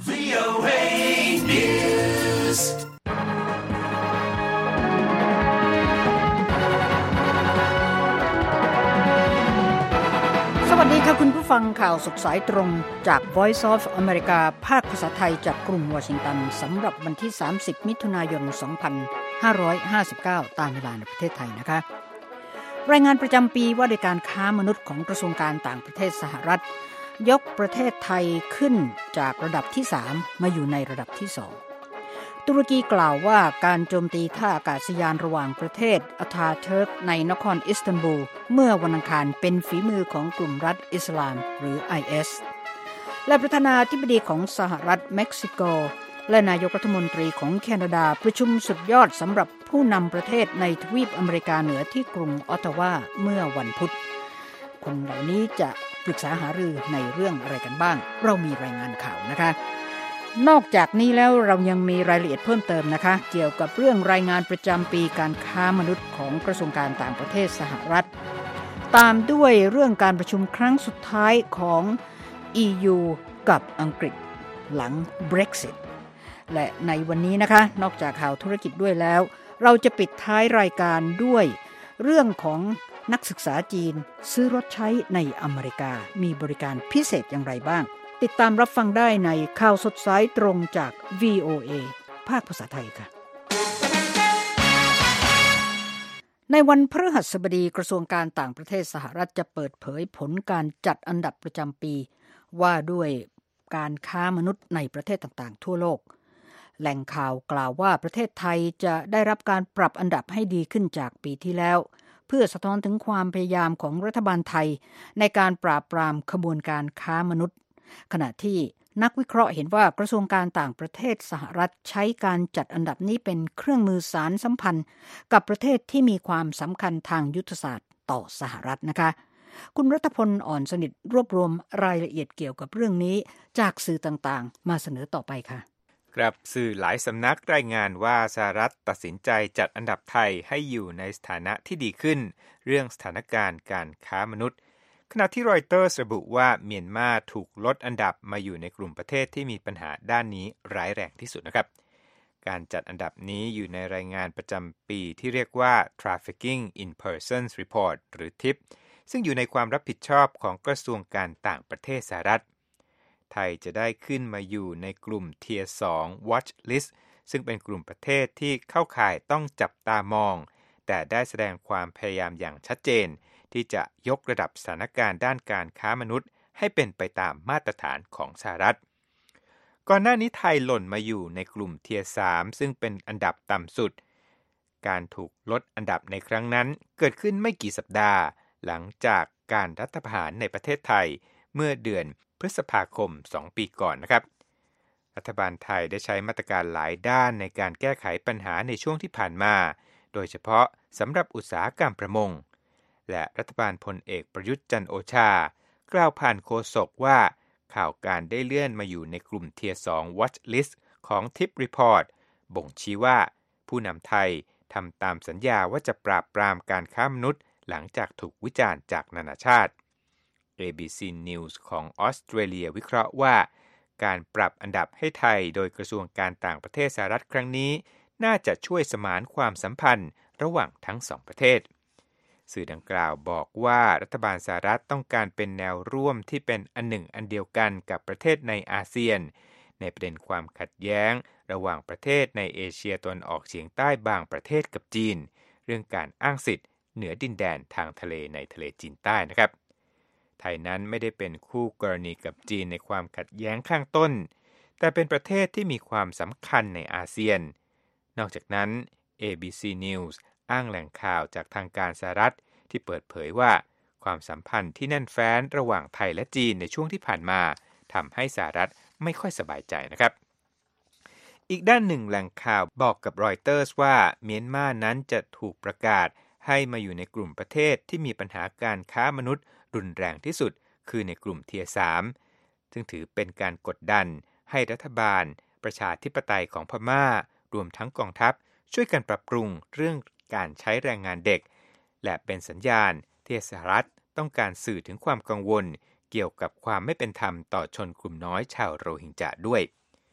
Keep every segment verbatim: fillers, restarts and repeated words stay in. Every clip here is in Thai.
วี โอ เอ News สวัสดีค่ะคุณผู้ฟังข่าวสดสายตรงจาก Voice of America ภาคภาษาไทยจากกรุงวอชิงตันสำหรับวันที่สามสิบมิถุนายนสองพันห้าร้อยห้าสิบเก้าตามเวลาในประเทศไทยนะคะรายงานประจำปีว่าด้วยการค้ามนุษย์ของกระทรวงการต่างประเทศสหรัฐยกประเทศไทยขึ้นจากระดับที่สามมาอยู่ในระดับที่สองตุรกีกล่าวว่าการโจมตีท่าอากาศยานระหว่างประเทศอาทาเทิร์กในนครอิสตันบูลเมื่อวันอังคารเป็นฝีมือของกลุ่มรัฐอิสลามหรือ ไอ เอส และประธานาธิบดีของสหรัฐเม็กซิโกและนายกรัฐมนตรีของแคนาดาประชุมสุดยอดสำหรับผู้นำประเทศในทวีปอเมริกาเหนือที่กรุงออตตาวาเมื่อวันพุธคนเหล่านี้จะปรึกษาหารือในเรื่องอะไรกันบ้างเรามีรายงานข่าวนะคะนอกจากนี้แล้วเรายังมีรายละเอียดเพิ่มเติมนะคะเกี่ยวกับเรื่องรายงานประจำปีการค้ามนุษย์ของกระทรวงการต่างประเทศสหรัฐตามด้วยเรื่องการประชุมครั้งสุดท้ายของ อี ยู กับอังกฤษหลัง Brexit และในวันนี้นะคะนอกจากข่าวธุรกิจด้วยแล้วเราจะปิดท้ายรายการด้วยเรื่องของนักศึกษาจีนซื้อรถใช้ในอเมริกามีบริการพิเศษอย่างไรบ้างติดตามรับฟังได้ในข่าวสดสายตรงจาก วี โอ เอ ภาคภาษาไทยค่ะในวันพฤหัสบดีกระทรวงการต่างประเทศสหรัฐจะเปิดเผยผลการจัดอันดับประจำปีว่าด้วยการค้ามนุษย์ในประเทศต่างๆทั่วโลกแหล่งข่าวกล่าวว่าประเทศไทยจะได้รับการปรับอันดับให้ดีขึ้นจากปีที่แล้วเพื่อสะท้อนถึงความพยายามของรัฐบาลไทยในการปราบปรามขบวนการค้ามนุษย์ขณะที่นักวิเคราะห์เห็นว่ากระทรวงการต่างประเทศสหรัฐใช้การจัดอันดับนี้เป็นเครื่องมือสารสัมพันธ์กับประเทศที่มีความสำคัญทางยุทธศาสตร์ต่อสหรัฐนะคะคุณรัตพลอ่อนสนิทรวบรวมรายละเอียดเกี่ยวกับเรื่องนี้จากสื่อต่างๆมาเสนอต่อไปค่ะครับสื่อหลายสำนักรายงานว่าสหรัฐตัดสินใจจัดอันดับไทยให้อยู่ในสถานะที่ดีขึ้นเรื่องสถานการณ์การค้ามนุษย์ขณะที่รอยเตอร์ระบุว่าเมียนมาถูกลดอันดับมาอยู่ในกลุ่มประเทศที่มีปัญหาด้านนี้ร้ายแรงที่สุดนะครับการจัดอันดับนี้อยู่ในรายงานประจำปีที่เรียกว่า Trafficking in Persons Report หรือ ทิป ซึ่งอยู่ในความรับผิดชอบของกระทรวงการต่างประเทศสหรัฐไทยจะได้ขึ้นมาอยู่ในกลุ่ม Tier สอง Watch List ซึ่งเป็นกลุ่มประเทศที่เข้าข่ายต้องจับตามองแต่ได้แสดงความพยายามอย่างชัดเจนที่จะยกระดับสถานการณ์ด้านการค้ามนุษย์ให้เป็นไปตามมาตรฐานของสหรัฐก่อนหน้านี้ไทยหล่นมาอยู่ในกลุ่ม Tier สามซึ่งเป็นอันดับต่ำสุดการถูกลดอันดับในครั้งนั้นเกิดขึ้นไม่กี่สัปดาห์หลังจากการรัฐประหารในประเทศไทยเมื่อเดือนพฤษภาคมสองปีก่อนนะครับรัฐบาลไทยได้ใช้มาตรการหลายด้านในการแก้ไขปัญหาในช่วงที่ผ่านมาโดยเฉพาะสำหรับอุตสาหกรรมประมงและรัฐบาลพลเอกประยุทธ์จันทร์โอชากล่าวผ่านโฆษกว่าข่าวการได้เลื่อนมาอยู่ในกลุ่ม Tier สอง Watch List ของ ทิป Report บ่งชี้ว่าผู้นำไทยทำตามสัญญาว่าจะปราบปรามการค้ามนุษย์หลังจากถูกวิจารณ์จากนานาชาติ เอ บี ซี News ของออสเตรเลียวิเคราะห์ว่าการปรับอันดับให้ไทยโดยกระทรวงการต่างประเทศสหรัฐครั้งนี้น่าจะช่วยสมานความสัมพันธ์ระหว่างทั้งสองประเทศสื่อดังกล่าวบอกว่ารัฐบาลสหรัฐต้องการเป็นแนวร่วมที่เป็นอันหนึ่งอันเดียวกันกับประเทศในอาเซียนในประเด็นความขัดแย้งระหว่างประเทศในเอเชียตะวันออกเฉียงใต้บางประเทศกับจีนเรื่องการอ้างสิทธิ์เหนือดินแดนทางทะเลในทะเลจีนใต้นะครับไทยนั้นไม่ได้เป็นคู่กรณีกับจีนในความขัดแย้งข้างต้นแต่เป็นประเทศที่มีความสำคัญในอาเซียนนอกจากนั้น เอ บี ซี News อ้างแหล่งข่าวจากทางการสหรัฐที่เปิดเผยว่าความสัมพันธ์ที่แน่นแฟ้นระหว่างไทยและจีนในช่วงที่ผ่านมาทำให้สหรัฐไม่ค่อยสบายใจนะครับอีกด้านหนึ่งแหล่งข่าวบอกกับรอยเตอร์สว่าเมียนมานั้นจะถูกประกาศให้มาอยู่ในกลุ่มประเทศที่มีปัญหาการค้ามนุษย์รุนแรงที่สุดคือในกลุ่ม Tier สามซึ่งถือเป็นการกดดันให้รัฐบาลประชาธิปไตยของพม่ารวมทั้งกองทัพช่วยกันปรับปรุงเรื่องการใช้แรงงานเด็กและเป็นสัญญาณที่สหรัฐต้องการสื่อถึงความกังวลเกี่ยวกับความไม่เป็นธรรมต่อชนกลุ่มน้อยชาวโรฮิงญาด้วย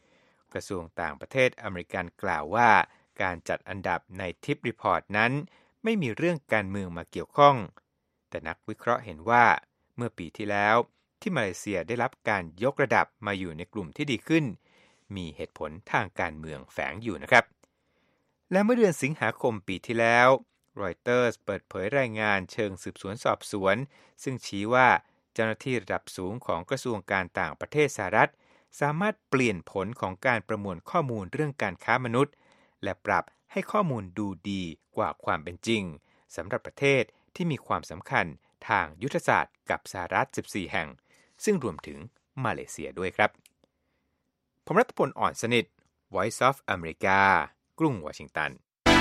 ระทรวงต่างประเทศอเมริกันกล่าวว่าการจัดอันดับในทิปรีพอร์ตนั้นไม่มีเรื่องการเมืองมาเกี่ยวข้องแต่นักวิเคราะห์เห็นว่าเมื่อปีที่แล้วที่มาเลเซียได้รับการยกระดับมาอยู่ในกลุ่มที่ดีขึ้นมีเหตุผลทางการเมืองแฝงอยู่นะครับและเมื่อเดือนสิงหาคมปีที่แล้วรอยเตอร์สเปิดเผยรายงานเชิงสืบสวนสอบสวนซึ่งชี้ว่าเจ้าหน้าที่ระดับสูงของกระทรวงการต่างประเทศสหรัฐสามารถเปลี่ยนผลของการประมวลข้อมูลเรื่องการค้ามนุษย์และปรับให้ข้อมูลดูดีกว่าความเป็นจริงสำหรับประเทศที่มีความสำคัญทางยุทธศาสตร์กับสหรัฐสิบสี่แห่งซึ่งรวมถึงมาเลเซียด้วยครับผมรัตพล อ่อนสนิท Voice of America กรุงวอชิงตัน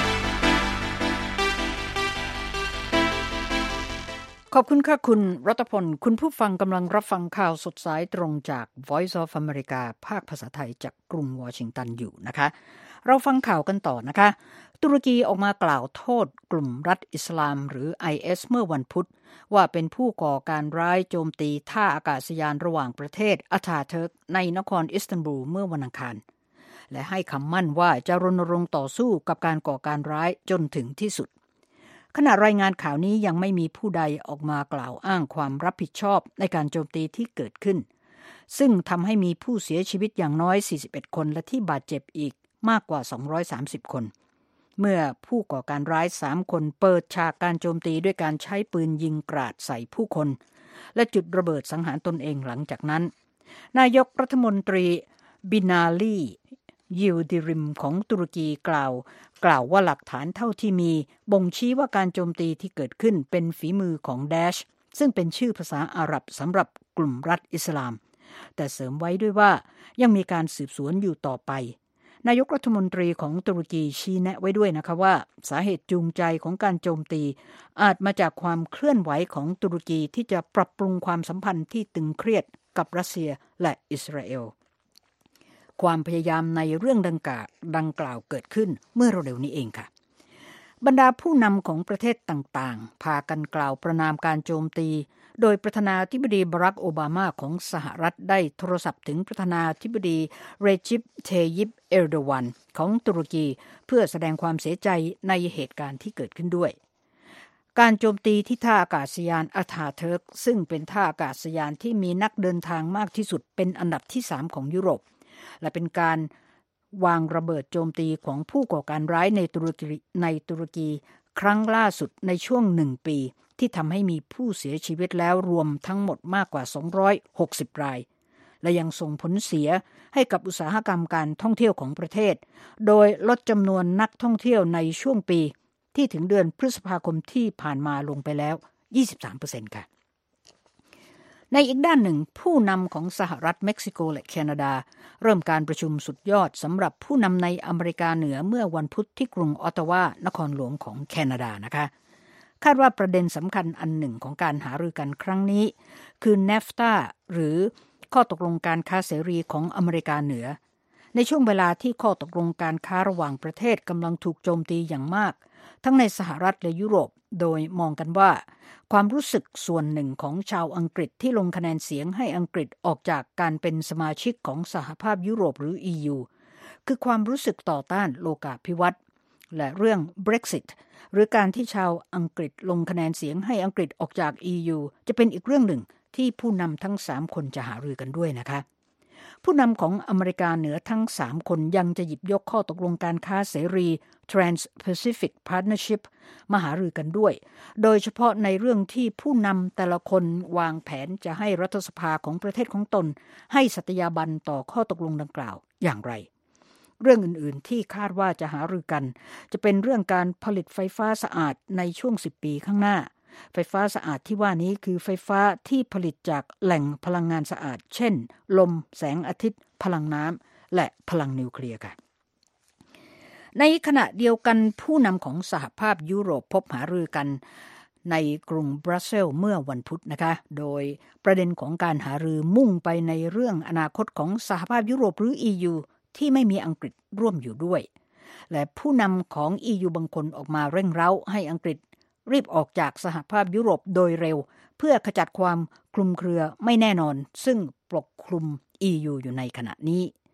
ขอบคุณค่ะคุณรัตพลคุณผู้ฟังกำลังรับฟังข่าวสดสายตรงจาก Voice of America ภาคภาษาไทยจากกรุงวอชิงตันอยู่นะคะเราฟังข่าวกันต่อนะคะตุรกีออกมากล่าวโทษกลุ่มรัฐอิสลามหรือ ไอ เอส เมื่อวันพุธว่าเป็นผู้ก่อการร้ายโจมตีท่าอากาศยานระหว่างประเทศอาทาเทิร์กในนครอิสตันบูลเมื่อวันอังคารและให้คำมั่นว่าจะรณรงค์ต่อสู้กับการก่อการร้ายจนถึงที่สุดขณะรายงานข่าวนี้ยังไม่มีผู้ใดออกมากล่าวอ้างความรับผิดชอบในการโจมตีที่เกิดขึ้นซึ่งทำให้มีผู้เสียชีวิตอย่างน้อยสี่สิบเอ็ดคนและที่บาดเจ็บอีกมากกว่าสองร้อยสามสิบคนเมื่อผู้ก่อการร้ายสามคนเปิดฉากการโจมตีด้วยการใช้ปืนยิงกราดใส่ผู้คนและจุดระเบิดสังหารตนเองหลังจากนั้นนายกรัฐมนตรีบินาลียิลดิริมของตุรกีกล่าวกล่าวว่าหลักฐานเท่าที่มีบ่งชี้ว่าการโจมตีที่เกิดขึ้นเป็นฝีมือของดาชซึ่งเป็นชื่อภาษาอาหรับสำหรับกลุ่มรัฐอิสลามแต่เสริมไว้ด้วยว่ายังมีการสืบสวนอยู่ต่อไปนายกรัฐมนตรีของตุรกีชี้แนะไว้ด้วยนะคะว่าสาเหตุจูงใจของการโจมตีอาจมาจากความเคลื่อนไหวของตุรกีที่จะปรับปรุงความสัมพันธ์ที่ตึงเครียดกับรัสเซียและอิสราเอลความพยายามในเรื่องดังกล่าวดังกล่าวเกิดขึ้นเมื่อเร็วๆนี้เองค่ะบรรดาผู้นำของประเทศต่างๆพากันกล่าวประณามการโจมตีโดยประธานาธิบดีบารักโอบามาของสหรัฐได้โทรศัพท์ถึงประธานาธิบดีเรจิป เทยิป เอร์โดวันของตุรกีเพื่อแสดงความเสียใจในเหตุการณ์ที่เกิดขึ้นด้วยการโจมตีที่ท่าอากาศยานอาทาเทิร์กซึ่งเป็นท่าอากาศยานที่มีนักเดินทางมากที่สุดเป็นอันดับที่สามของยุโรปและเป็นการวางระเบิดโจมตีของผู้ก่อการร้ายในตุรกีในตุรกีครั้งล่าสุดในช่วงหนึ่งปีที่ทำให้มีผู้เสียชีวิตแล้วรวมทั้งหมดมากกว่าสองร้อยหกสิบรายและยังส่งผลเสียให้กับอุตสาหกรรมการท่องเที่ยวของประเทศโดยลดจำนวนนักท่องเที่ยวในช่วงปีที่ถึงเดือนพฤษภาคมที่ผ่านมาลงไปแล้ว ยี่สิบสามเปอร์เซ็นต์ ค่ะในอีกด้านหนึ่งผู้นำของสหรัฐเม็กซิโกและแคนาดาเริ่มการประชุมสุดยอดสำหรับผู้นำในอเมริกาเหนือเมื่อวันพุธที่กรุงออตตาวานครหลวงของแคนาดานะคะคาดว่าประเด็นสำคัญอันหนึ่งของการหารือกันครั้งนี้คือ เนฟตา หรือข้อตกลงการค้าเสรีของอเมริกาเหนือในช่วงเวลาที่ข้อตกลงการค้าระหว่างประเทศกำลังถูกโจมตีอย่างมากทั้งในสหรัฐและยุโรปโดยมองกันว่าความรู้สึกส่วนหนึ่งของชาวอังกฤษที่ลงคะแนนเสียงให้อังกฤษออกจากการเป็นสมาชิกของสหภาพยุโรปหรือ อี ยู คือความรู้สึกต่อต้านโลกาภิวัตน์และเรื่อง Brexit หรือการที่ชาวอังกฤษลงคะแนนเสียงให้อังกฤษออกจาก อี ยู จะเป็นอีกเรื่องหนึ่งที่ผู้นำทั้งสามคนจะหารือกันด้วยนะคะผู้นำของอเมริกาเหนือทั้งสามคนยังจะหยิบยกข้อตกลงการค้าเสรี Trans-Pacific Partnership มาหารือกันด้วยโดยเฉพาะในเรื่องที่ผู้นำแต่ละคนวางแผนจะให้รัฐสภาของประเทศของตนให้สัตยาบันต่อข้อตกลงดังกล่าวอย่างไรเรื่องอื่นๆที่คาดว่าจะหารือกันจะเป็นเรื่องการผลิตไฟฟ้าสะอาดในช่วงสิบปีข้างหน้าไฟฟ้าสะอาดที่ว่านี้คือไฟฟ้าที่ผลิตจากแหล่งพลังงานสะอาดเช่นลมแสงอาทิตย์พลังน้ำและพลังนิวเคลียร์ค่ะในขณะเดียวกันผู้นำของสหภาพยุโรปพบหารือกันในกรุงบรัสเซลส์เมื่อวันพุธนะคะโดยประเด็นของการหารือมุ่งไปในเรื่องอนาคตของสหภาพยุโรปหรือ อี ยู ที่ไม่มีอังกฤษร่วมอยู่ด้วยและผู้นำของ อี ยู บางคนออกมาเร่งเร้าให้อังกฤษรีบออกจากสหภาพยุโรปโดยเร็วเพื่อขจัดความคลุมเครือไม่แน่นอนซึ่งปกคลุม อี ยู อยู่ในขณะนี้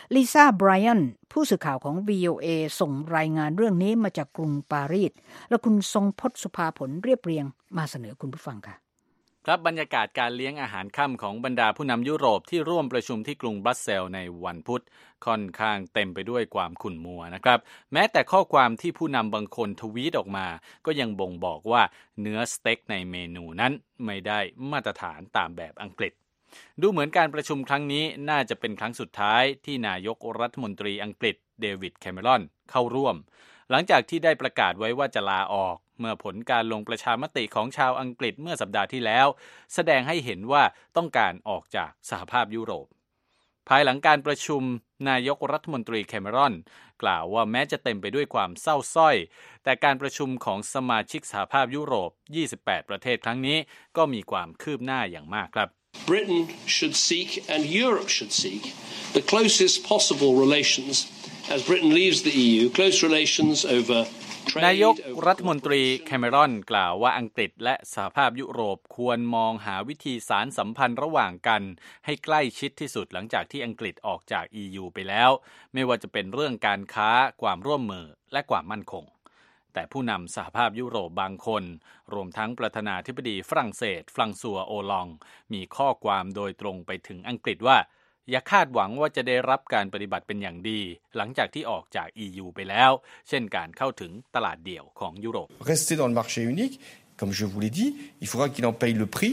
ลิซ่าไบรอันผู้สื่อข่าวของ วี โอ เอ ส่งรายงานเรื่องนี้มาจากกรุงปารีสและคุณทรงพจน์สุภาผลเรียบเรียงมาเสนอคุณผู้ฟังค่ะครับบรรยากาศการเลี้ยงอาหารค่ำของบรรดาผู้นำยุโรปที่ร่วมประชุมที่กรุงบรัสเซลส์ในวันพุธค่อนข้างเต็มไปด้วยความขุ่นมัวนะครับแม้แต่ข้อความที่ผู้นำบางคนทวีตออกมาก็ยังบ่งบอกว่าเนื้อสเต็กในเมนูนั้นไม่ได้มาตรฐานตามแบบอังกฤษดูเหมือนการประชุมครั้งนี้น่าจะเป็นครั้งสุดท้ายที่นายกรัฐมนตรีอังกฤษเดวิดแคเมรอนเข้าร่วมหลังจากที่ได้ประกาศไว้ว่าจะลาออกเมื่อผลการลงประชามติของชาวอังกฤษเมื่อสัปดาห์ที่แล้วแสดงให้เห็นว่าต้องการออกจากสหภาพยุโรปภายหลังการประชุมนายกรัฐมนตรีแคเมรอนกล่าวว่าแม้จะเต็มไปด้วยความเศร้าส้อยแต่การประชุมของสมาชิกสหภาพยุโรปยี่สิบแปดประเทศครั้งนี้ก็มีความคืบหน้าอย่างมากครับ Britain should seek and Europe should seek the closest possible relations as Britain leaves the อี ยู close relations over นายกรัฐมนตรีแคเมรอนกล่าวว่าอังกฤษและสหภาพยุโรปควรมองหาวิธีสานสัมพันธ์ระหว่างกันให้ใกล้ชิดที่สุดหลังจากที่อังกฤษออกจาก อี ยู ไปแล้วไม่ว่าจะเป็นเรื่องการค้าความร่วมมือและความมั่นคงแต่ผู้นำสหภาพยุโรปบางคนรวมทั้งประธานาธิบดีฝรั่งเศสฟรังซัวโอลองมีข้อความโดยตรงไปถึงอังกฤษว่าอย่าคาดหวังว่าจะได้รับการปฏิบัติเป็นอย่างดีหลังจากที่ออกจาก อี ยู ไปแล้วเช่นการเข้าถึงตลาดเดี่ยวของยุโรป Rester dans le marché unique, comme je vous l'ai dit, il faudra qu'il en paye le prix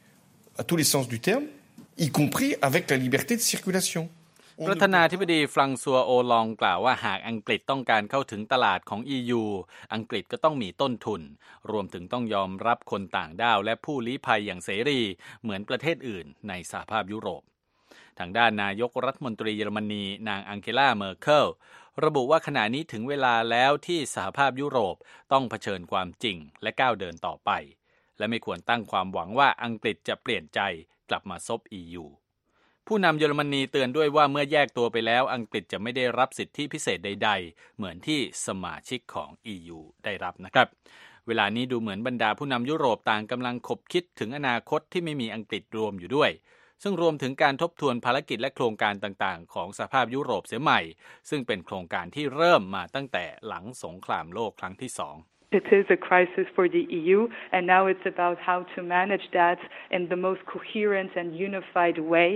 à tous les sens du terme, y compris avec la liberté de circulation. ประธานาธิบดีฟรังซัวโอลองกล่าวว่าหากอังกฤษต้องการเข้าถึงตลาดของ อี ยู อังกฤษก็ต้องมีต้นทุนรวมถึงต้องยอมรับคนต่างด้าวและผู้ลี้ภัยอย่างเสรีเหมือนประเทศอื่นในสหภาพยุโรปทางด้านนายกรัฐมนตรีเยอรมนีนางอังเกลาเมอร์เคิลระบุว่าขณะนี้ถึงเวลาแล้วที่สหภาพยุโรปต้องเผชิญความจริงและก้าวเดินต่อไปและไม่ควรตั้งความหวังว่าอังกฤษจะเปลี่ยนใจกลับมาซบ อี ยู ผู้นำเยอรมนีเตือนด้วยว่าเมื่อแยกตัวไปแล้วอังกฤษจะไม่ได้รับสิทธิพิเศษใดๆเหมือนที่สมาชิกของ อี ยู ได้รับนะครับเวลานี้ดูเหมือนบรรดาผู้นำยุโรปต่างกำลังคบคิดถึงอนาคตที่ไม่มีอังกฤษรวมอยู่ด้วยซึ่งรวมถึงการทบทวนภารกิจและโครงการต่างๆของสหภาพยุโรปเสียใหม่ซึ่งเป็นโครงการที่เริ่มมาตั้งแต่หลังสงครามโลกครั้งที่สอง It is a crisis for the อี ยู and now it's about how to manage that in the most coherent and unified way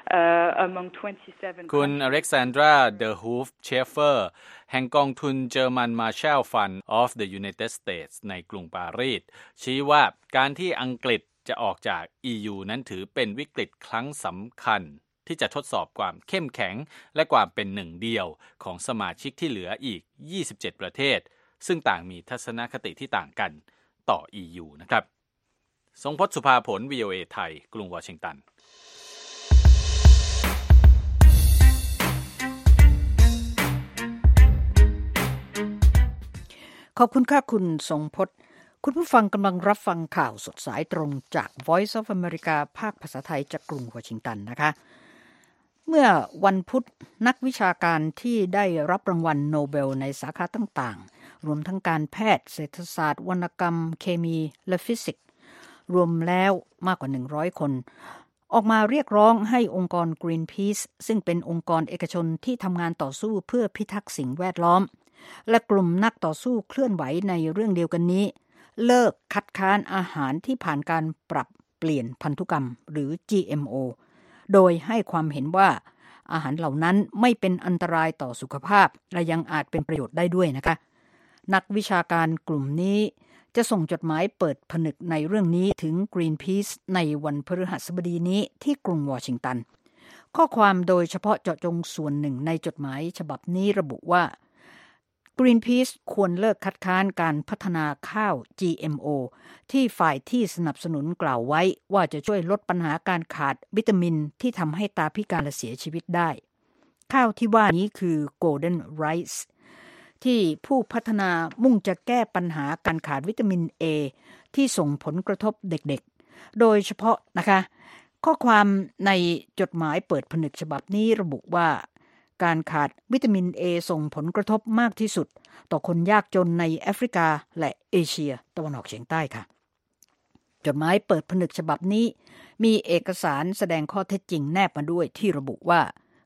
uh, among twenty-seven คุณอเล็กซานดราเดอฮูฟเชฟเฟอร์แห่งกองทุน German Marshall Fund of the United States ในกรุงปารีสชี้ว่าการที่อังกฤษจะออกจาก อี ยู นั้นถือเป็นวิกฤตครั้งสำคัญที่จะทดสอบความเข้มแข็งและความเป็นหนึ่งเดียวของสมาชิกที่เหลืออีกยี่สิบเจ็ดประเทศซึ่งต่างมีทัศนคติที่ต่างกันต่อ อี ยู นะครับทรงพจน์สุภาผล วี โอ เอ ไทยกรุงวอชิงตันขอบคุณค่ะคุณทรงพจน์คุณผู้ฟังกำลังรับฟังข่าวสดสายตรงจาก Voice of America ภาคภาษาไทยจากกรุงวอชิงตันนะคะเมื่อวันพุธนักวิชาการที่ได้รับรางวัลโนเบลในสาขาต่างๆรวมทั้งการแพทย์เศรษฐศาสตร์วรรณกรรมเคมีและฟิสิกส์รวมแล้วมากกว่าหนึ่งร้อยคนออกมาเรียกร้องให้องค์กร Greenpeace ซึ่งเป็นองค์กรเอกชนที่ทำงานต่อสู้เพื่อพิทักษ์สิ่งแวดล้อมและกลุ่มนักต่อสู้เคลื่อนไหวในเรื่องเดียวกันนี้เลิกคัดค้านอาหารที่ผ่านการปรับเปลี่ยนพันธุกรรมหรือ จี เอ็ม โอ โดยให้ความเห็นว่าอาหารเหล่านั้นไม่เป็นอันตรายต่อสุขภาพและยังอาจเป็นประโยชน์ได้ด้วยนะคะนักวิชาการกลุ่มนี้จะส่งจดหมายเปิดผนึกในเรื่องนี้ถึง Greenpeace ในวันพฤหัสบดีนี้ที่กรุงวอชิงตันข้อความโดยเฉพาะเจาะจงส่วนหนึ่งในจดหมายฉบับนี้ระบุว่าGreenpeace ควรเลิกคัดค้านการพัฒนาข้าว จี เอ็ม โอ ที่ฝ่ายที่สนับสนุนกล่าวไว้ว่าจะช่วยลดปัญหาการขาดวิตามินที่ทำให้ตาพิการและเสียชีวิตได้ข้าวที่ว่านี้คือ Golden Rice ที่ผู้พัฒนามุ่งจะแก้ปัญหาการขาดวิตามิน A ที่ส่งผลกระทบเด็กๆโดยเฉพาะนะคะข้อความในจดหมายเปิดผนึกฉบับนี้ระบุว่าการขาดวิตามิน A ส่งผลกระทบมากที่สุดต่อคนยากจนในแอฟริกาและเอเชียตะวันออกเฉียงใต้ค่ะจดหมายเปิดผนึกฉบับนี้มีเอกสารแสดงข้อเท็จจริงแนบมาด้วยที่ระบุว่า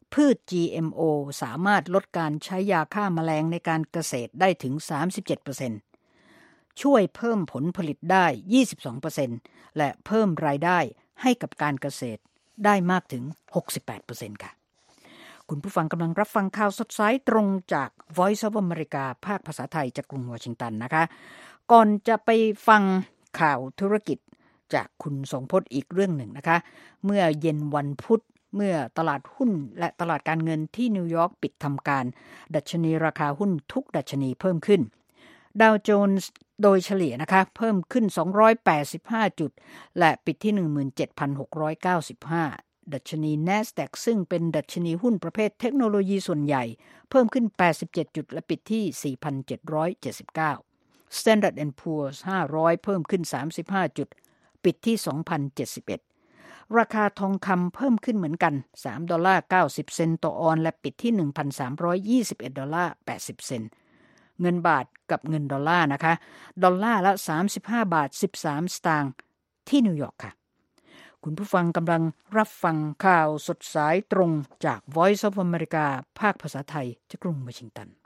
พืช จี เอ็ม โอ สามารถลดการใช้ยาฆ่าแมลงในการเกษตรได้ถึง สามสิบเจ็ดเปอร์เซ็นต์ ช่วยเพิ่มผลผลิตได้ ยี่สิบสองเปอร์เซ็นต์ และเพิ่มรายได้ให้กับการเกษตรได้มากถึง หกสิบแปดเปอร์เซ็นต์ ค่ะคุณผู้ฟังกำลังรับฟังข่าวสดสายตรงจาก Voice of America ภาคภาษาไทยจากกรุงวอชิงตันนะคะก่อนจะไปฟังข่าวธุรกิจจากคุณทรงพจน์อีกเรื่องหนึ่งนะคะเมื่อเย็นวันพุธเมื่อตลาดหุ้นและตลาดการเงินที่นิวยอร์กปิดทำการดัชนีราคาหุ้นทุกดัชนีเพิ่มขึ้นดาวโจนส์โดยเฉลี่ยนะคะเพิ่มขึ้นสองร้อยแปดสิบห้าจุดและปิดที่ หนึ่งหมื่นเจ็ดพันหกร้อยเก้าสิบห้า ดัชนี NASDAQ ซึ่งเป็นดัชนีหุ้นประเภทเทคโนโลยีส่วนใหญ่เพิ่มขึ้นแปดสิบเจ็ดจุดและปิดที่ สี่พันเจ็ดร้อยเจ็ดสิบเก้า Standard แอนด์ Poor's ห้าร้อยเพิ่มขึ้นสามสิบห้าจุดปิดที่ สองพันเจ็ดสิบเอ็ด ราคาทองคำเพิ่มขึ้นเหมือนกันสามดอลลาร์เก้าสิบเซนต์ต่อออนซ์และปิดที่ หนึ่งพันสามร้อยยี่สิบเอ็ดดอลลาร์แปดสิบเซนต์เงินบาทกับเงินดอลลาร์นะคะดอลลาร์ละสามสิบห้าบาทสิบสามสตางค์ที่นิวยอร์กค่ะคุณผู้ฟังกำลังรับฟังข่าวสดสายตรงจาก Voice of America ภาคภาษาไทยจากกรุงวอชิงตัน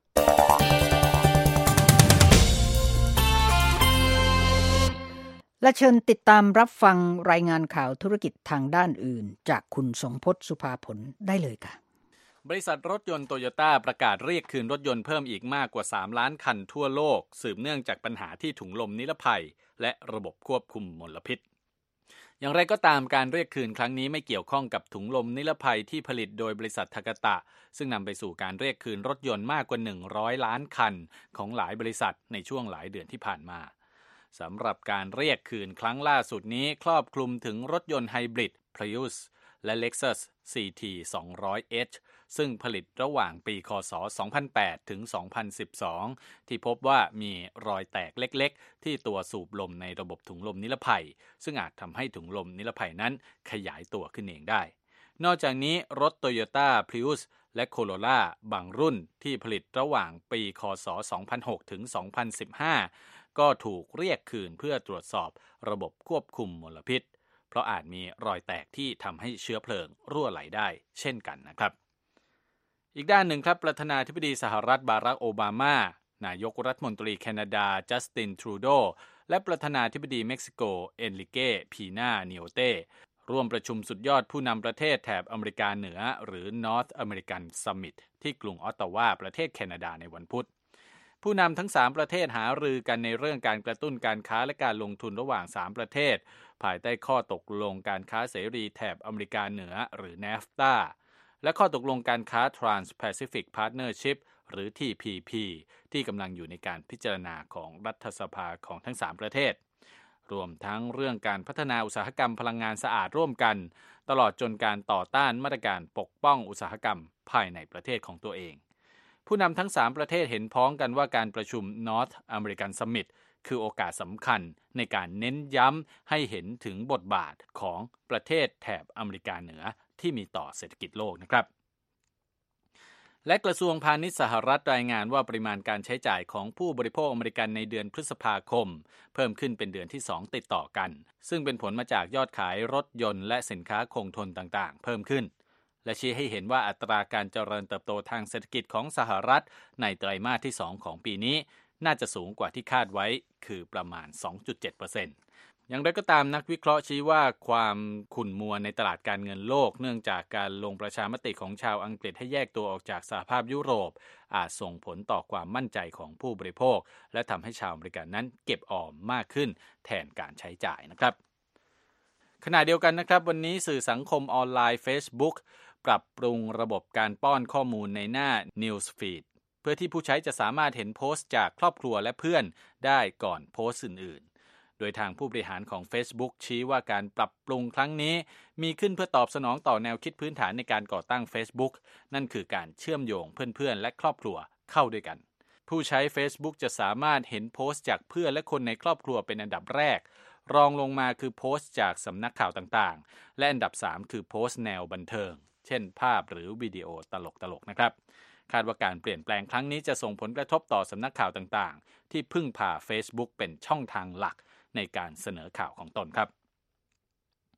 และเชิญติดตามรับฟังรายงานข่าวธุรกิจทางด้านอื่นจากคุณทรงพจน์สุภาผลได้เลยค่ะบริษัทรถยนต์โตโยต้าประกาศเรียกคืนรถยนต์เพิ่มอีกมากกว่าสามล้านคันทั่วโลกสืบเนื่องจากปัญหาที่ถุงลมนิรภัยและระบบควบคุมมลพิษอย่างไรก็ตามการเรียกคืนครั้งนี้ไม่เกี่ยวข้องกับถุงลมนิรภัยที่ผลิตโดยบริษัททากาตะซึ่งนำไปสู่การเรียกคืนรถยนต์มากกว่าหนึ่งร้อยล้านคันของหลายบริษัทในช่วงหลายเดือนที่ผ่านมาสำหรับการเรียกคืนครั้งล่าสุดนี้ครอบคลุมถึงรถยนต์ไฮบริด Prius และ Lexus ซี ที สองร้อยเอช ซึ่งผลิตระหว่างปีค.ศ. สองพันแปดถึงสองพันสิบสองที่พบว่ามีรอยแตกเล็กๆที่ตัวสูบลมในระบบถุงลมนิรภัยซึ่งอาจทำให้ถุงลมนิรภัยนั้นขยายตัวขึ้นเองได้นอกจากนี้รถ Toyota Prius และ Corolla บางรุ่นที่ผลิตระหว่างปีค.ศ. สองพันหกถึงสองพันสิบห้าก็ถูกเรียกคืนเพื่อตรวจสอบระบบควบคุมมลพิษเพราะอาจมีรอยแตกที่ทำให้เชื้อเพลิงรั่วไหลได้เช่นกันนะครับอีกด้านหนึ่งครับประธานาธิบดีสหรัฐบารักโอบามานายกรัฐมนตรีแคนาดาจัสตินทรูโดและประธานาธิบดีเม็กซิโกเอนริเก้พีนาเนียเต้ร่วมประชุมสุดยอดผู้นำประเทศแถบอเมริกาเหนือหรือ North American Summit ที่กรุงออตตาวาประเทศแคนาดาในวันพุธผู้นำทั้งสามประเทศหารือกันในเรื่องการกระตุ้นการค้าและการลงทุนระหว่างสามประเทศภายใต้ข้อตกลงการค้าเสรีแถบอเมริกาเหนือหรือ เนฟตา และข้อตกลงการค้า Trans-Pacific Partnership หรือ ที พี พี ที่กำลังอยู่ในการพิจารณาของรัฐสภาของทั้งสามประเทศรวมทั้งเรื่องการพัฒนาอุตสาหกรรมพลังงานสะอาดร่วมกันตลอดจนการต่อต้านมาตรการปกป้องอุตสาหกรรมภายในประเทศของตัวเองผู้นำทั้งสามประเทศเห็นพ้องกันว่าการประชุม North American Summit คือโอกาสสำคัญในการเน้นย้ำให้เห็นถึงบทบาทของประเทศแถบอเมริกาเหนือที่มีต่อเศรษฐกิจโลกนะครับและกระทรวงพาณิชย์สหรัฐรายงานว่าปริมาณการใช้จ่ายของผู้บริโภคอเมริกันในเดือนพฤษภาคมเพิ่มขึ้นเป็นเดือนที่สองติดต่อกันซึ่งเป็นผลมาจากยอดขายรถยนต์และสินค้าคงทนต่างๆเพิ่มขึ้นและชี้ให้เห็นว่าอัตราการเจริญเติบโตทางเศรษฐกิจของสหรัฐในไตรมาสที่สองของปีนี้น่าจะสูงกว่าที่คาดไว้คือประมาณ สองจุดเจ็ดเปอร์เซ็นต์ อย่างไรก็ตามนักวิเคราะห์ชี้ว่าความขุ่นมัวในตลาดการเงินโลกเนื่องจากการลงประชามติของชาวอังกฤษให้แยกตัวออกจากสหภาพยุโรปอาจส่งผลต่อความมั่นใจของผู้บริโภคและทำให้ชาวอเมริกันนั้นเก็บออมมากขึ้นแทนการใช้จ่ายนะครับขณะเดียวกันนะครับวันนี้สื่อสังคมออนไลน์ Facebook ปรับปรุงระบบการป้อนข้อมูลในหน้า News Feed เพื่อที่ผู้ใช้จะสามารถเห็นโพสต์จากครอบครัวและเพื่อนได้ก่อนโพสต์อื่นๆโดยทางผู้บริหารของ Facebook ชี้ว่าการปรับปรุงครั้งนี้มีขึ้นเพื่อตอบสนองต่อแนวคิดพื้นฐานในการก่อตั้ง Facebook นั่นคือการเชื่อมโยงเพื่อนๆและครอบครัวเข้าด้วยกันผู้ใช้ Facebook จะสามารถเห็นโพสต์จากเพื่อนและคนในครอบครัวเป็นอันดับแรกรองลงมาคือโพสต์จากสำนักข่าวต่างๆและอันดับสามคือโพสต์แนวบันเทิงเช่นภาพหรือวิดีโอตลกๆนะครับคาดว่าการเปลี่ยนแปลงครั้งนี้จะส่งผลกระทบต่อสำนักข่าวต่างๆที่พึ่งพา Facebook เป็นช่องทางหลักในการเสนอข่าวของตนครับ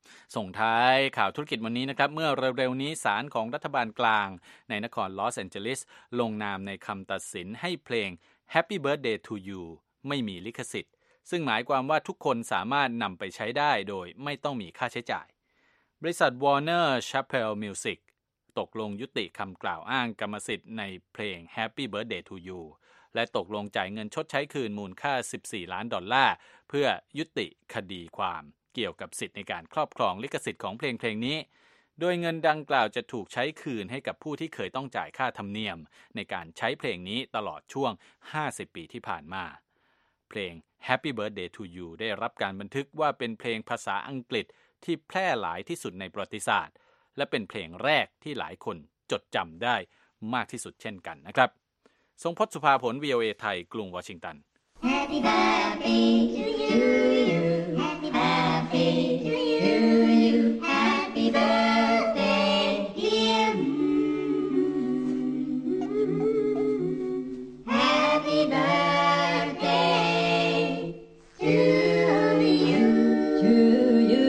ส่งท้ายข่าวธุรกิจวันนี้นะครับเมื่อเร็วๆนี้ศาลของรัฐบาลกลางในนครลอสแอนเจลิสลงนามในคำตัดสินให้เพลง Happy Birthday to You ไม่มีลิขสิทธิ์ซึ่งหมายความว่าทุกคนสามารถนำไปใช้ได้โดยไม่ต้องมีค่าใช้จ่ายบริษัท Warner Chappell Music ตกลงยุติคำกล่าวอ้างกรรมสิทธิ์ในเพลง Happy Birthday to You และตกลงจ่ายเงินชดใช้คืนมูลค่าสิบสี่ล้านดอลลาร์เพื่อยุติคดีความเกี่ยวกับสิทธิ์ในการครอบครองลิขสิทธิ์ของเพลงเพลงนี้โดยเงินดังกล่าวจะถูกใช้คืนให้กับผู้ที่เคยต้องจ่ายค่าธรรมเนียมในการใช้เพลงนี้ตลอดช่วงห้าสิบปีที่ผ่านมาเพลง Happy Birthday to You ได้รับการบันทึกว่าเป็นเพลงภาษาอังกฤษที่แพร่หลายที่สุดในประวัติศาสตร์และเป็นเพลงแรกที่หลายคนจดจำได้มากที่สุดเช่นกันนะครับทรงพจน์สุภาผล วี โอ เอ ไทยกรุงวอชิงตัน Happy birthday to you Happy birthday to you Happy birthday dear Happy birthday to you to you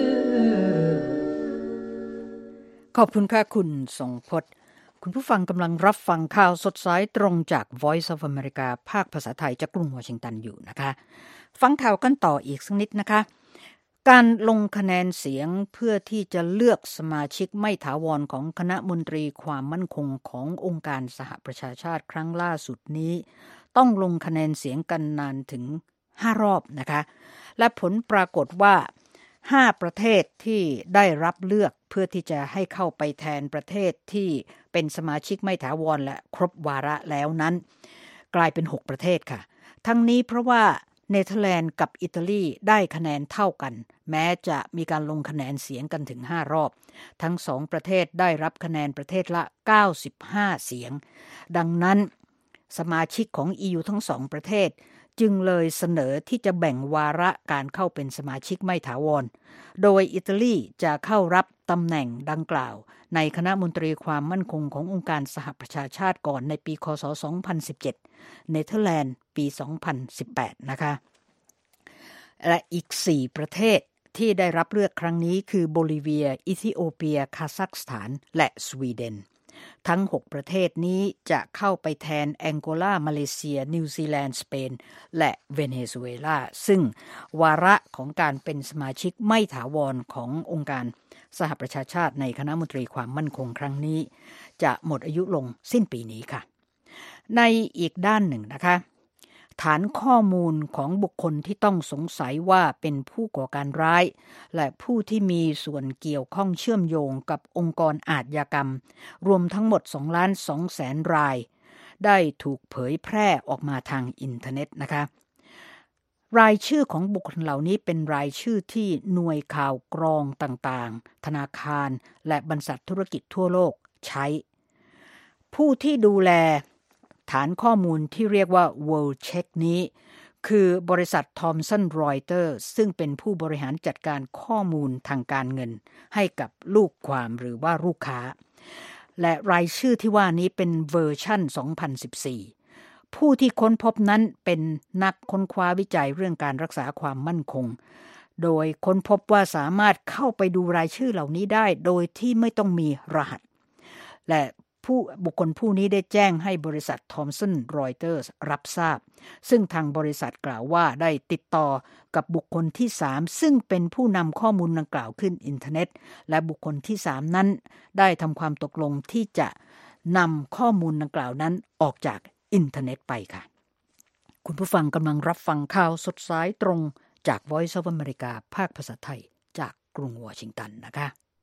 ขอบคุณค่ะคุณทรงพจน์คุณผู้ฟังกำลังรับฟังข่าวสดสายตรงจาก Voice of America ภาคภาษาไทยจากกรุงวอชิงตันอยู่นะคะฟังข่าวกันต่ออีกสักนิดนะคะการลงคะแนนเสียงเพื่อที่จะเลือกสมาชิกไม่ถาวรของคณะมนตรีความมั่นคงขององค์การสหประชาชาติครั้งล่าสุดนี้ต้องลงคะแนนเสียงกันนานถึงห้ารอบนะคะและผลปรากฏว่าห้าประเทศที่ได้รับเลือกเพื่อที่จะให้เข้าไปแทนประเทศที่เป็นสมาชิกไม่ถาวรและครบวาระแล้วนั้นกลายเป็นหกประเทศค่ะทั้งนี้เพราะว่าเนเธอร์แลนด์กับอิตาลีได้คะแนนเท่ากันแม้จะมีการลงคะแนนเสียงกันถึงห้ารอบทั้งสองประเทศได้รับคะแนนประเทศละเก้าสิบห้าเสียงดังนั้นสมาชิกของ อี ยู ทั้งสองประเทศจึงเลยเสนอที่จะแบ่งวาระการเข้าเป็นสมาชิกไม่ถาวรโดยอิตาลีจะเข้ารับตำแหน่งดังกล่าวในคณะมนตรีความมั่นคงขององค์การสหประชาชาติก่อนในปีคศสองพันสิบเจ็ดเนเธอร์แลนด์ปีสองพันสิบแปดนะคะและอีกสี่ประเทศที่ได้รับเลือกครั้งนี้คือโบลิเวียอิธิโอเปียคาซัคสถานและสวีเดนทั้งหกประเทศนี้จะเข้าไปแทนแองโกลามาเลเซียนิวซีแลนด์สเปนและเวเนซุเอลาซึ่งวาระของการเป็นสมาชิกไม่ถาวรขององค์การสหประชาชาติในคณะมนตรีความมั่นคงครั้งนี้จะหมดอายุลงสิ้นปีนี้ค่ะในอีกด้านหนึ่งนะคะฐานข้อมูลของบุคคลที่ต้องสงสัยว่าเป็นผู้ก่อการร้ายและผู้ที่มีส่วนเกี่ยวข้องเชื่อมโยงกับองค์กรอาชญากรรมรวมทั้งหมดสองล้านสองแสนรายได้ถูกเผยแพร่ออกมาทางอินเทอร์เน็ตนะคะรายชื่อของบุคคลเหล่านี้เป็นรายชื่อที่หน่วยข่าวกรองต่างๆธนาคารและบรรษัทธุรกิจทั่วโลกใช้ผู้ที่ดูแลฐานข้อมูลที่เรียกว่า World Check นี้คือบริษัท Thomson Reuters ซึ่งเป็นผู้บริหารจัดการข้อมูลทางการเงินให้กับลูกความหรือว่าลูกค้าและรายชื่อที่ว่านี้เป็นเวอร์ชั่นสองพันสิบสี่ผู้ที่ค้นพบนั้นเป็นนักค้นคว้าวิจัยเรื่องการรักษาความมั่นคงโดยค้นพบว่าสามารถเข้าไปดูรายชื่อเหล่านี้ได้โดยที่ไม่ต้องมีรหัสและผู้บุคคลผู้นี้ได้แจ้งให้บริษัท Thomson Reuters รับทราบซึ่งทางบริษัทกล่าวว่าได้ติดต่อกับบุคคลที่สามซึ่งเป็นผู้นำข้อมูลดังกล่าวขึ้นอินเทอร์เน็ตและบุคคลที่สามนั้นได้ทำความตกลงที่จะนำข้อมูลดังกล่าวนั้นออกจากอินเทอร์เน็ตไปค่ะคุณผู้ฟังกำลังรับฟังข่าวสดสายตรงจาก Voice of America ภาคภาษาไทยจากกรุงวอชิงตันนะคะ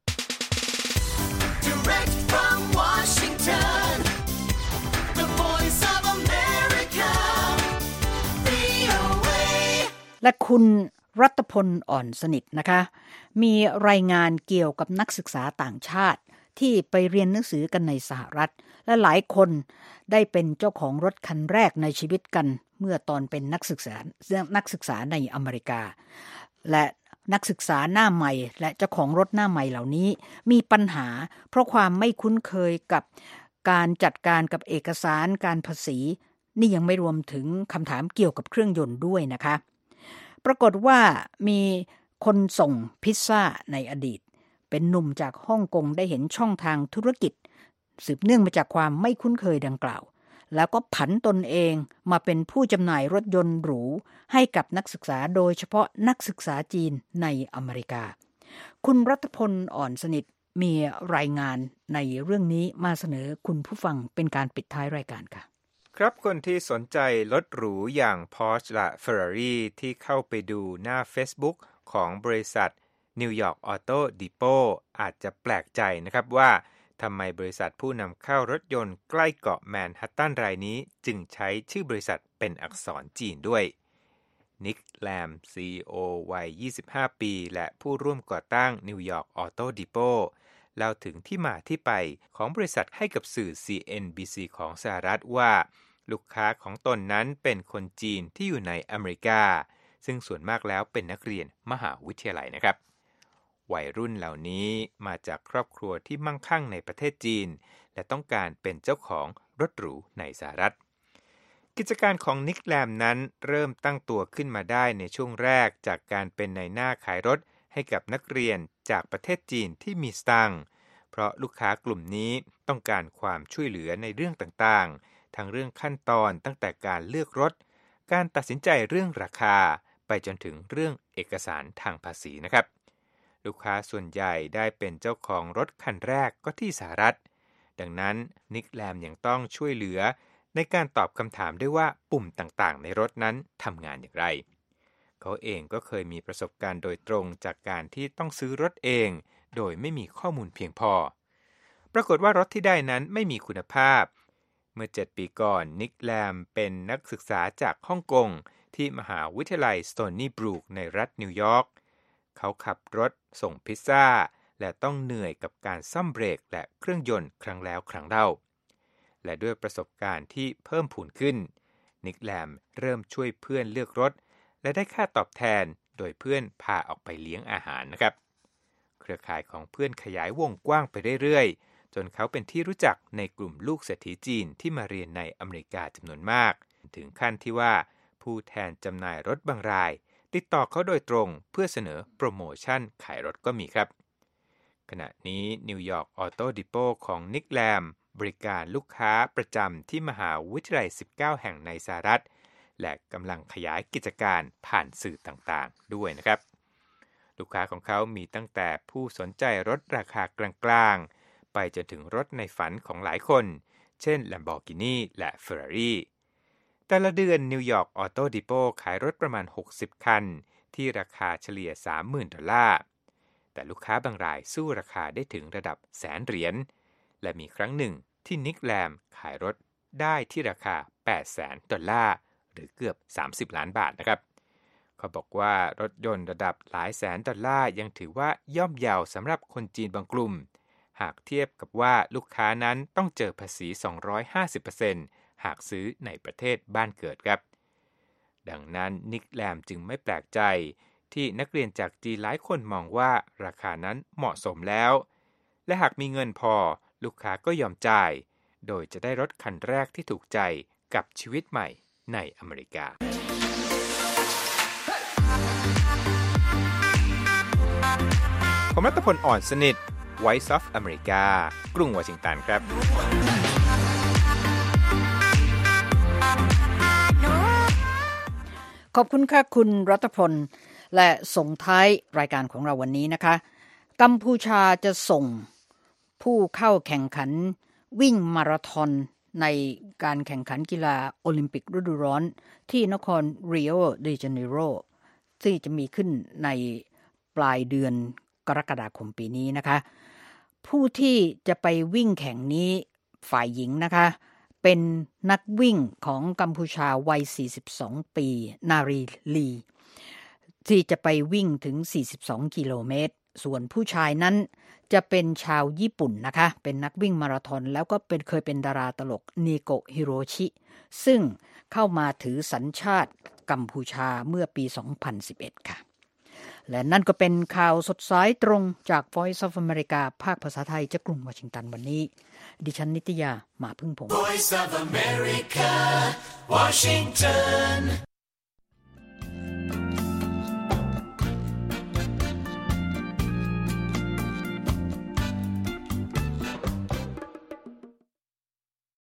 Direct from Washington, the Voice of America, วี โอ เอและคุณรัตพลอ่อนสนิทนะคะมีรายงานเกี่ยวกับนักศึกษาต่างชาติที่ไปเรียนหนังสือกันในสหรัฐและหลายคนได้เป็นเจ้าของรถคันแรกในชีวิตกันเมื่อตอนเป็นนักศึกษานักศึกษาในอเมริกาและนักศึกษาหน้าใหม่และเจ้าของรถหน้าใหม่เหล่านี้มีปัญหาเพราะความไม่คุ้นเคยกับการจัดการกับเอกสารการภาษีนี่ยังไม่รวมถึงคำถามเกี่ยวกับเครื่องยนต์ด้วยนะคะปรากฏว่ามีคนส่งพิซซ่าในอดีตเป็นหนุ่มจากฮ่องกงได้เห็นช่องทางธุรกิจสืบเนื่องมาจากความไม่คุ้นเคยดังกล่าวแล้วก็ผันตนเองมาเป็นผู้จำหน่ายรถยนต์หรูให้กับนักศึกษาโดยเฉพาะนักศึกษาจีนในอเมริกาคุณรัตพลอ่อนสนิทมีรายงานในเรื่องนี้มาเสนอคุณผู้ฟังเป็นการปิดท้ายรายการค่ะครับคนที่สนใจรถหรูอย่าง Porsche และ Ferrari ที่เข้าไปดูหน้า Facebook ของบริษัท New York Auto Depot อาจจะแปลกใจนะครับว่าทำไมบริษัทผู้นำเข้ารถยนต์ใกล้เกาะแมนฮัตตันรายนี้จึงใช้ชื่อบริษัทเป็นอักษรจีนด้วยนิกแลม ซี อี โอ วัย ยี่สิบห้า ปีและผู้ร่วมก่อตั้ง New York Auto Depot เล่าถึงที่มาที่ไปของบริษัทให้กับสื่อ ซี เอ็น บี ซี ของสหรัฐว่าลูกค้าของตนนั้นเป็นคนจีนที่อยู่ในอเมริกาซึ่งส่วนมากแล้วเป็นนักเรียนมหาวิทยาลัยนะครับวัยรุ่นเหล่านี้มาจากครอบครัวที่มั่งคั่งในประเทศจีนและต้องการเป็นเจ้าของรถหรูในสหรัฐกิจการของนิกแลมนั้นเริ่มตั้งตัวขึ้นมาได้ในช่วงแรกจากการเป็นนายหน้าขายรถให้กับนักเรียนจากประเทศจีนที่มีสตางค์เพราะลูกค้ากลุ่มนี้ต้องการความช่วยเหลือในเรื่องต่างๆทั้งเรื่องขั้นตอนตั้งแต่การเลือกรถการตัดสินใจเรื่องราคาไปจนถึงเรื่องเอกสารทางภาษีนะครับลูกค้าส่วนใหญ่ได้เป็นเจ้าของรถคันแรกก็ที่สหรัฐดังนั้นนิกแลมยังต้องช่วยเหลือในการตอบคำถามด้วยว่าปุ่มต่างๆในรถนั้นทำงานอย่างไรเขาเองก็เคยมีประสบการณ์โดยตรงจากการที่ต้องซื้อรถเองโดยไม่มีข้อมูลเพียงพอปรากฏว่ารถที่ได้นั้นไม่มีคุณภาพเมื่อเจ็ดปีก่อนนิกแลมเป็นนักศึกษาจากฮ่องกงที่มหาวิทยาลัยสโตนีบรูคในรัฐนิวยอร์กเขาขับรถส่งพิซซ่าและต้องเหนื่อยกับการซ่อมเบรกและเครื่องยนต์ครั้งแล้วครั้งเล่าและด้วยประสบการณ์ที่เพิ่มพูนขึ้นนิกแลมเริ่มช่วยเพื่อนเลือกรถและได้ค่าตอบแทนโดยเพื่อนพาออกไปเลี้ยงอาหารนะครับเครือข่ายของเพื่อนขยายวงกว้างไปเรื่อยๆจนเขาเป็นที่รู้จักในกลุ่มลูกเศรษฐีจีนที่มาเรียนในอเมริกาจำนวนมากถึงขั้นที่ว่าผู้แทนจำหน่ายรถบางรายติดต่อเขาโดยตรงเพื่อเสนอโปรโมชั่นขายรถก็มีครับขณะนี้ New York Auto Depot ของนิกแลมบริการลูกค้าประจำที่มหาวิทยาลัยสิบเก้าแห่งในสหรัฐและกำลังขยายกิจการผ่านสื่อต่างๆด้วยนะครับลูกค้าของเขามีตั้งแต่ผู้สนใจรถราคากลางๆไปจนถึงรถในฝันของหลายคนเช่น Lamborghini และ Ferrari แต่ละเดือน New York Auto Depot ขายรถประมาณหกสิบคันที่ราคาเฉลี่ย สามหมื่น ดอลลาร์แต่ลูกค้าบางรายสู้ราคาได้ถึงระดับแสนเหรียญและมีครั้งหนึ่งที่นิกแลมขายรถได้ที่ราคา แปดแสน ดอลลาร์หรือเกือบสามสิบล้านบาทนะครับเขาบอกว่ารถยนต์ระดับหลายแสนดอลลาร์ยังถือว่าย่อมเยาสำหรับคนจีนบางกลุ่มหากเทียบกับว่าลูกค้านั้นต้องเจอภาษี สองร้อยห้าสิบเปอร์เซ็นต์ หากซื้อในประเทศบ้านเกิดครับดังนั้นนิกแลมจึงไม่แปลกใจที่นักเรียนจากจีนหลายคนมองว่าราคานั้นเหมาะสมแล้วและหากมีเงินพอลูกค้าก็ยอมจ่ายโดยจะได้รถคันแรกที่ถูกใจกับชีวิตใหม่ในอเมริกาผมรัตพลอ่อนสนิท Voice of America กรุงวอชิงตันครับขอบคุณค่ะคุณรัตพลและส่งท้ายรายการของเราวันนี้นะคะกัมพูชาจะส่งผู้เข้าแข่งขันวิ่งมาราธอนในการแข่งขันกีฬาโอลิมปิกฤดูร้อนที่นครริโอเดจาเนโรที่จะมีขึ้นในปลายเดือนกรกฎาคมปีนี้นะคะผู้ที่จะไปวิ่งแข่งนี้ฝ่ายหญิงนะคะเป็นนักวิ่งของกัมพูชาวัยสี่สิบสองปีนารีลีที่จะไปวิ่งถึงสี่สิบสองกิโลเมตรส่วนผู้ชายนั้นจะเป็นชาวญี่ปุ่นนะคะเป็นนักวิ่งมาราธอนแล้วก็เป็นเคยเป็นดาราตลกนิโกะฮิโรชิซึ่งเข้ามาถือสัญชาติกัมพูชาเมื่อปีสองพันสิบเอ็ดค่ะและนั่นก็เป็นข่าวสดสายตรงจาก Voice of America ภาคภาษาไทยจากกรุงวอชิงตันวันนี้ดิฉันนิตยามาพึ่งพงศ์ Voice of America, Washington